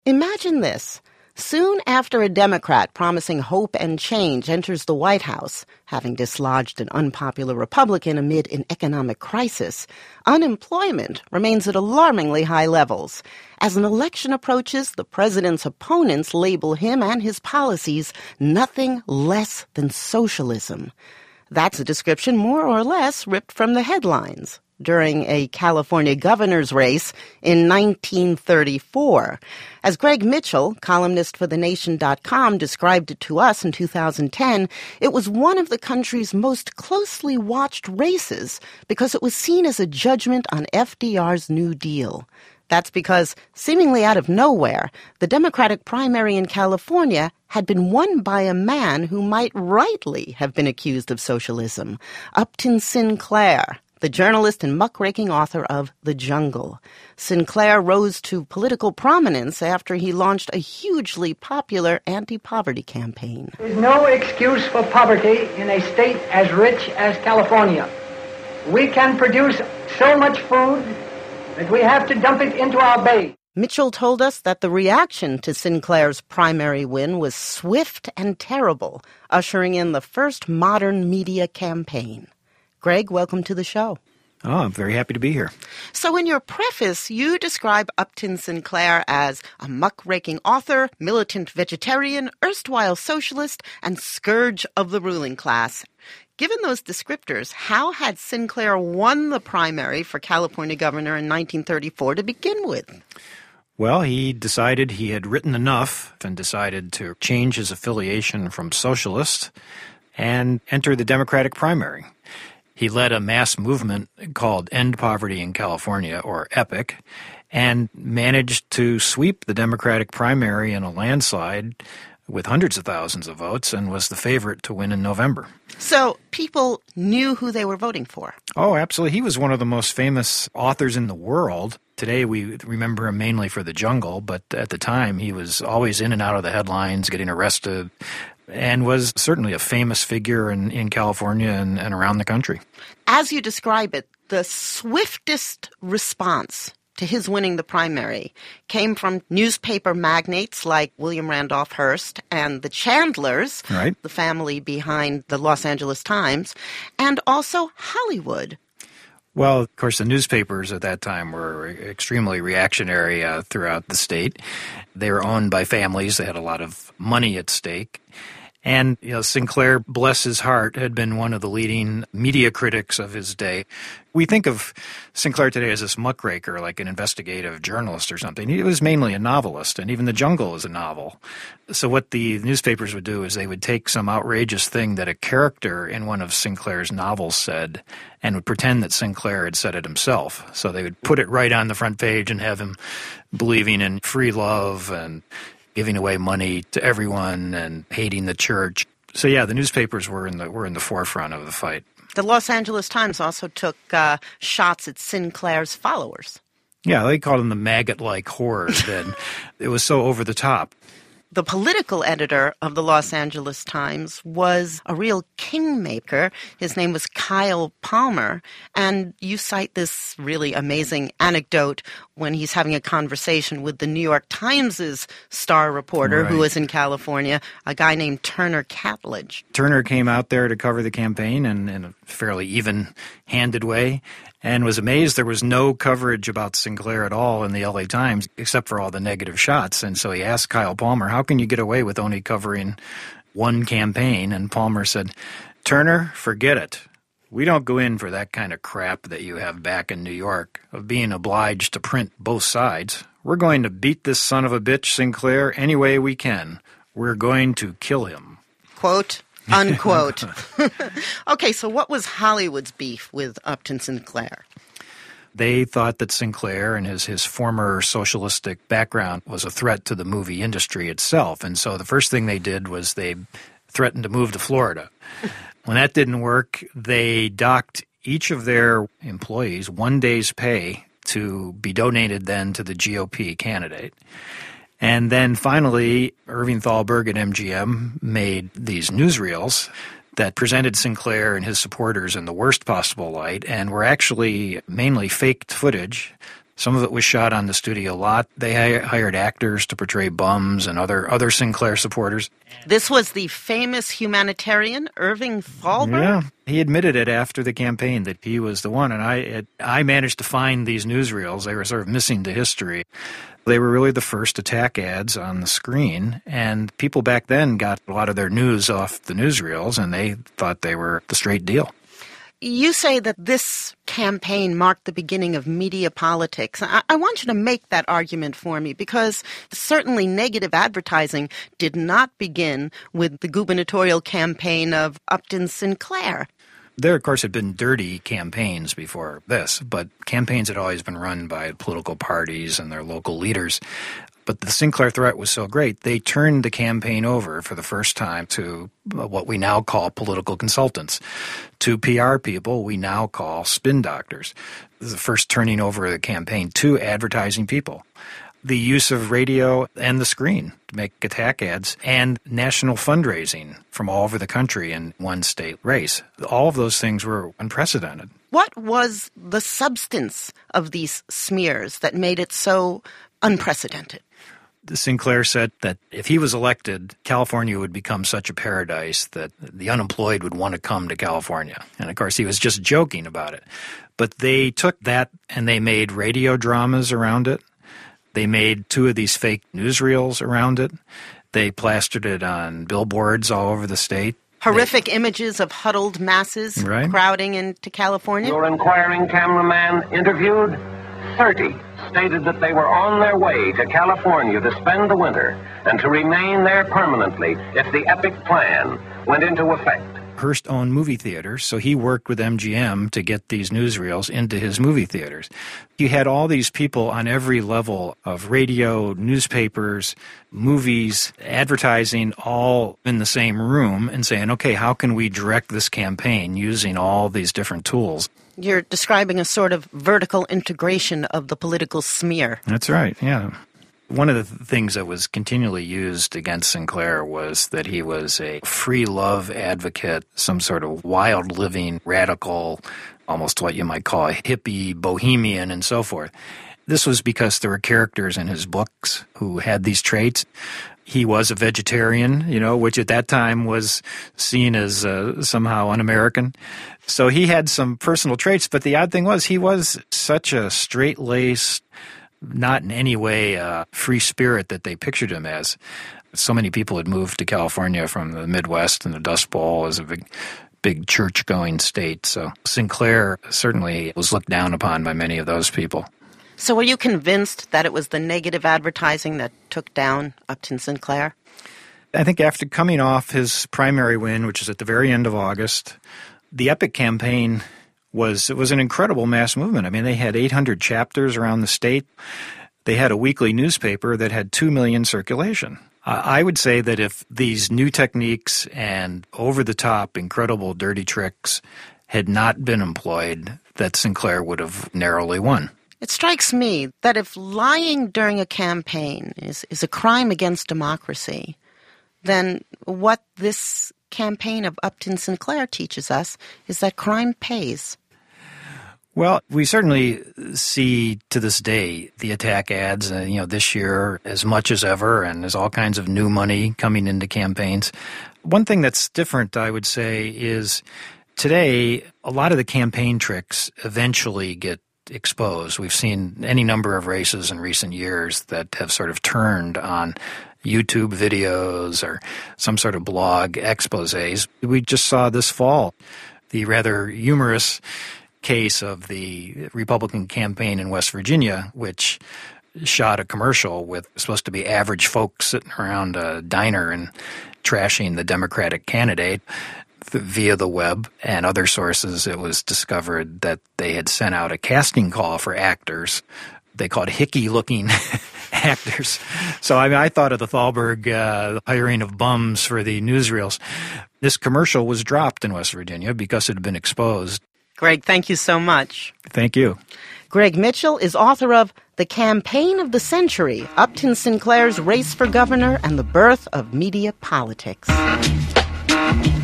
Imagine this. Soon after a Democrat promising hope and change enters the White House, having dislodged an unpopular Republican amid an economic crisis, unemployment remains at alarmingly high levels. As an election approaches, the president's opponents label him and his policies nothing less than socialism. That's a description more or less ripped from the headlines during a California governor's race in 1934. As Greg Mitchell, columnist for TheNation.com, described it to us in 2010, it was one of the country's most closely watched races because it was seen as a judgment on FDR's New Deal. That's because, seemingly out of nowhere, the Democratic primary in California had been won by a man who might rightly have been accused of socialism, Upton Sinclair, the journalist and muckraking author of The Jungle. Sinclair rose to political prominence after he launched a hugely popular anti-poverty campaign. There's no excuse for poverty in a state as rich as California. We can produce so much food that we have to dump it into our bay. Mitchell told us that the reaction to Sinclair's primary win was swift and terrible, ushering in the first modern media campaign. Greg, welcome to the show. Oh, I'm very happy to be here. So in your preface, you describe Upton Sinclair as a muckraking author, militant vegetarian, erstwhile socialist, and scourge of the ruling class. Given those descriptors, how had Sinclair won the primary for California governor in 1934 to begin with? Well, he decided he had written enough and decided to change his affiliation from socialist and enter the Democratic primary. He led a mass movement called End Poverty in California, or EPIC, and managed to sweep the Democratic primary in a landslide with hundreds of thousands of votes and was the favorite to win in November. So people knew who they were voting for. Oh, absolutely. He was one of the most famous authors in the world. Today we remember him mainly for The Jungle, but at the time he was always in and out of the headlines, getting arrested, and was certainly a famous figure in California and around the country. As you describe it, the swiftest response to his winning the primary came from newspaper magnates like William Randolph Hearst and the Chandlers, right, the family behind the Los Angeles Times, and also Hollywood. Well, of course, the newspapers at that time were extremely reactionary throughout the state. They were owned by families. They had a lot of money at stake. And, Sinclair, bless his heart, had been one of the leading media critics of his day. We think of Sinclair today as this muckraker, like an investigative journalist or something. He was mainly a novelist, and even The Jungle is a novel. So what the newspapers would do is they would take some outrageous thing that a character in one of Sinclair's novels said and would pretend that Sinclair had said it himself. So they would put it right on the front page and have him believing in free love and giving away money to everyone and hating the church. So yeah, the newspapers were in the forefront of the fight. The Los Angeles Times also took shots at Sinclair's followers. Yeah, they called them the maggot-like horde. And it was so over the top. The political editor of the Los Angeles Times was a real kingmaker. His name was Kyle Palmer. And you cite this really amazing anecdote when he's having a conversation with the New York Times' star reporter, right, who was in California, a guy named Turner Catledge. Turner came out there to cover the campaign in a fairly even-handed way, and was amazed there was no coverage about Sinclair at all in the LA Times, except for all the negative shots. And so he asked Kyle Palmer, how can you get away with only covering one campaign? And Palmer said, Turner, forget it. We don't go in for that kind of crap that you have back in New York of being obliged to print both sides. We're going to beat this son of a bitch Sinclair any way we can. We're going to kill him. Quote, unquote. Okay, so what was Hollywood's beef with Upton Sinclair? They thought that Sinclair and his former socialistic background was a threat to the movie industry itself. And so the first thing they did was they threatened to move to Florida. When that didn't work, they docked each of their employees 1 day's pay to be donated then to the GOP candidate. And then finally, Irving Thalberg at MGM made these newsreels that presented Sinclair and his supporters in the worst possible light and were actually mainly faked footage Some of it was shot on the studio lot. They hired actors to portray bums and other Sinclair supporters. This was the famous humanitarian Irving Thalberg? Yeah, he admitted it after the campaign that he was the one. And I managed to find these newsreels. They were sort of missing to history. They were really the first attack ads on the screen. And people back then got a lot of their news off the newsreels, and they thought they were the straight deal. You say that this campaign marked the beginning of media politics. I want you to make that argument for me, because certainly negative advertising did not begin with the gubernatorial campaign of Upton Sinclair. There, of course, had been dirty campaigns before this, but campaigns had always been run by political parties and their local leaders. But the Sinclair threat was so great, they turned the campaign over for the first time to what we now call political consultants. To PR people, we now call spin doctors. This is the first turning over of the campaign to advertising people. The use of radio and the screen to make attack ads, and national fundraising from all over the country in one state race. All of those things were unprecedented. What was the substance of these smears that made it so unprecedented? Sinclair said that if he was elected, California would become such a paradise that the unemployed would want to come to California. And, of course, he was just joking about it. But they took that and they made radio dramas around it. They made 2 of these fake newsreels around it. They plastered it on billboards all over the state. Horrific images of huddled masses crowding into California. Your inquiring cameraman interviewed 30 stated that they were on their way to California to spend the winter and to remain there permanently if the epic plan went into effect. Hearst owned movie theaters, so he worked with MGM to get these newsreels into his movie theaters. You had all these people on every level of radio, newspapers, movies, advertising, all in the same room and saying, okay, how can we direct this campaign using all these different tools? You're describing a sort of vertical integration of the political smear. That's right, yeah. One of the things that was continually used against Sinclair was that he was a free love advocate, some sort of wild living, radical, almost what you might call a hippie, bohemian, and so forth. This was because there were characters in his books who had these traits. He was a vegetarian, which at that time was seen as somehow un-American. So he had some personal traits, but the odd thing was he was such a straight-laced, not in any way free spirit that they pictured him as. So many people had moved to California from the Midwest, and the Dust Bowl is a big church-going state. So Sinclair certainly was looked down upon by many of those people. So were you convinced that it was the negative advertising that took down Upton Sinclair? I think after coming off his primary win, which is at the very end of August, the Epic campaign was an incredible mass movement. I mean, they had 800 chapters around the state. They had a weekly newspaper that had 2 million circulation. I would say that if these new techniques and over-the-top, incredible dirty tricks had not been employed, that Sinclair would have narrowly won. It strikes me that if lying during a campaign is a crime against democracy, then what this campaign of Upton Sinclair teaches us is that crime pays. Well, we certainly see to this day the attack ads, this year as much as ever, and there's all kinds of new money coming into campaigns. One thing that's different, I would say, is today a lot of the campaign tricks eventually get exposed. We've seen any number of races in recent years that have sort of turned on YouTube videos or some sort of blog exposés. We just saw this fall the rather humorous case of the Republican campaign in West Virginia, which shot a commercial with supposed to be average folks sitting around a diner and trashing the Democratic candidate. Via the web and other sources, it was discovered that they had sent out a casting call for actors. They called hickey-looking actors. So I thought of the Thalberg hiring of bums for the newsreels. This commercial was dropped in West Virginia because it had been exposed. Greg, thank you so much. Thank you. Greg Mitchell is author of The Campaign of the Century, Upton Sinclair's Race for Governor and the Birth of Media Politics.